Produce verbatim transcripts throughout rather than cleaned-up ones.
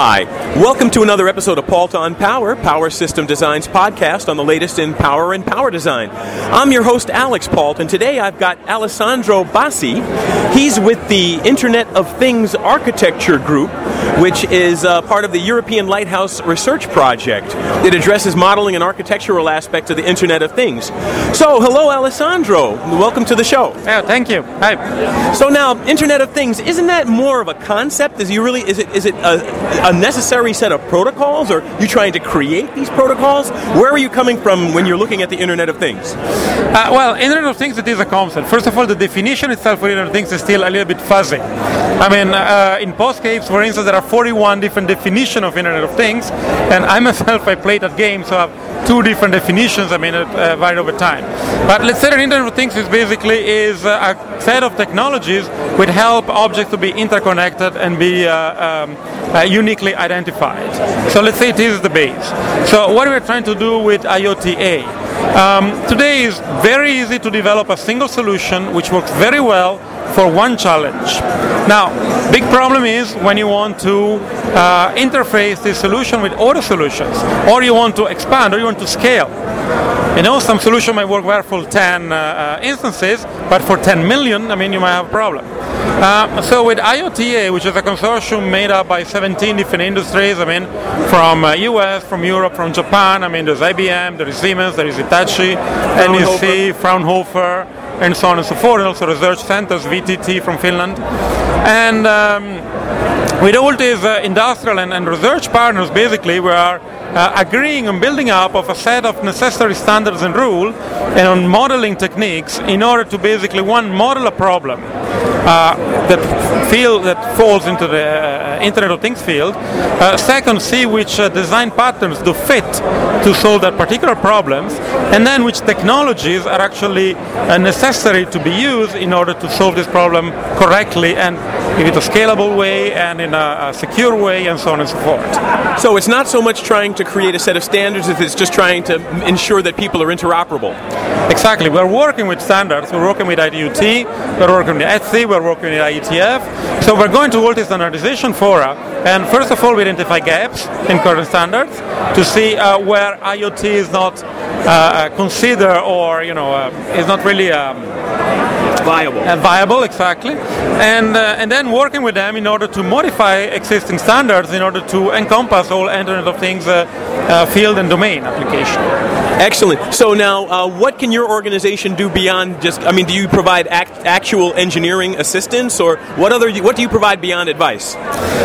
Hi, welcome to another episode of Palt on Power, Power System Design's podcast on the latest in power and power design. I'm your host, Alex Palt, and today I've got Alessandro Bassi. He's with the Internet of Things Architecture Group, which is uh, part of the European Lighthouse Research Project. It addresses modeling and architectural aspects of the Internet of Things. So, hello, Alessandro. Welcome to the show. Yeah, thank you. Hi. So now, Internet of Things, isn't that more of a concept? Is you really is it is it a, a necessary set of protocols, or are you trying to create these protocols? Where are you coming from when you're looking at the Internet of Things? Uh, well, Internet of Things, it is a concept. First of all, the definition itself for Internet of Things is still a little bit fuzzy. I mean, uh, in PostScript, for instance, there are forty-one different definitions of Internet of Things, and I myself, I played that game, so I have two different definitions. I mean, it uh, varied over time. But let's say that Internet of Things is basically is uh, a set of technologies which help objects to be interconnected and be uh, um, uh, uniquely identified. So let's say it is the base. So what we're trying to do with I O T A. Um, today is very easy to develop a single solution which works very well for one challenge. Now, big problem is when you want to uh, interface this solution with other solutions, or you want to expand, or you want to scale. You know, some solution might work well for ten uh, uh, instances, but for ten million, I mean, you might have a problem. Uh, so with I O T A, which is a consortium made up by seventeen different industries, I mean, from uh, U S, from Europe, from Japan, I mean, there's I B M, there is Siemens, there is Hitachi, N E C, Fraunhofer, and so on and so forth, and also research centers, V T T from Finland. And um, with all these uh, industrial and, and research partners, basically, we are uh, agreeing on building up of a set of necessary standards and rules and on modeling techniques in order to basically, one, model a problem uh, that field that falls into the uh, Internet of Things field. Uh, second, see which uh, design patterns do fit to solve that particular problems, and then which technologies are actually uh, necessary to be used in order to solve this problem correctly and in a scalable way and in a, a secure way, and so on and so forth. So it's not so much trying to create a set of standards as it's just trying to ensure that people are interoperable. Exactly. We're working with standards. We're working with I D U T, we're working with E T S I, we're working with I E T F. So we're going to all these standardization fora, and first of all we identify gaps in current standards to see uh, where I O T is not uh, considered, or you know uh, is not really um, viable. Uh, viable, exactly, and uh, and then working with them in order to modify existing standards in order to encompass all Internet of Things uh, uh, field and domain application. Excellent. So now, uh, what can your organization do beyond just? I mean, do you provide act, actual engineering assistance, or what other? What do you provide beyond advice?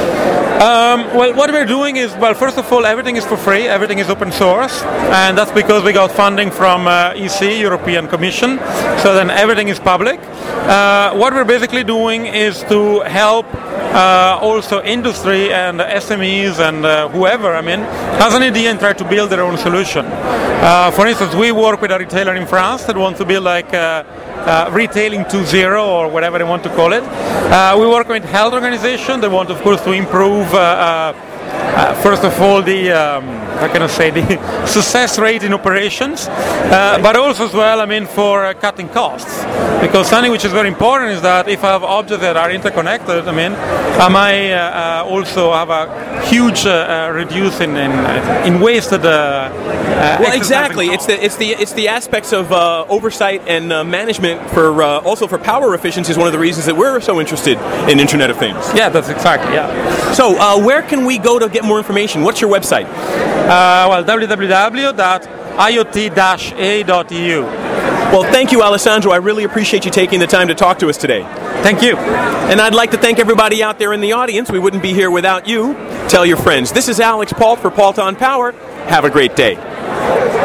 Um, well, what we're doing is, well, first of all, everything is for free, everything is open source, and that's because we got funding from uh, E C, European Commission, so then everything is public. Uh, what we're basically doing is to help uh, also industry and S M Es and uh, whoever, I mean, has an idea and try to build their own solution. Uh, for instance, we work with a retailer in France that wants to build like uh, Uh, retailing two point oh or whatever they want to call it. Uh, we work with health organizations that want, of course, to improve, uh, uh, uh, first of all, the, um, how can I say, the success rate in operations, uh, but also as well, I mean, for uh, cutting costs. Because something which is very important is that if I have objects that are interconnected, I mean, I might uh, uh, also have a huge uh, uh, reduce in in, in wasted. Uh, uh, well, exactly. It's the it's the it's the aspects of uh, oversight and uh, management for uh, also for power efficiency is one of the reasons that we're so interested in Internet of Things. Yeah, that's exactly. Yeah. So, uh, where can we go to get more information? What's your website? Uh, well, w w w dot i o t dash a dot e u. Well, thank you, Alessandro. I really appreciate you taking the time to talk to us today. Thank you. And I'd like to thank everybody out there in the audience. We wouldn't be here without you. Tell your friends. This is Alex Palt for Palt on Power. Have a great day.